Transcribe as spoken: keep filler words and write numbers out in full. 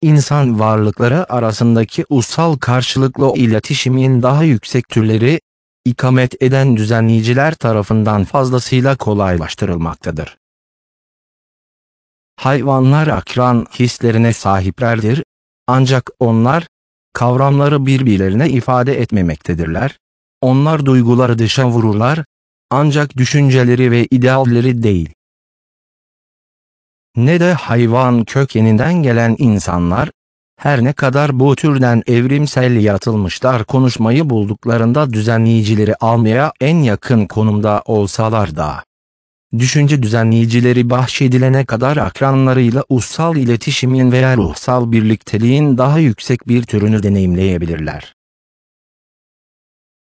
İnsan varlıkları arasındaki ussal karşılıklı iletişimin daha yüksek türleri, ikamet eden düzenleyiciler tarafından fazlasıyla kolaylaştırılmaktadır. Hayvanlar akran hislerine sahiplerdir, ancak onlar, kavramları birbirlerine ifade etmemektedirler. Onlar duyguları dışa vururlar, ancak düşünceleri ve idealleri değil. Ne de hayvan kökeninden gelen insanlar, her ne kadar bu türden evrimsel yaratılmışlar konuşmayı bulduklarında düzenleyicileri almaya en yakın konumda olsalar da, düşünce düzenleyicileri bahşedilene kadar akranlarıyla ussal iletişimin veya ruhsal birlikteliğin daha yüksek bir türünü deneyimleyebilirler.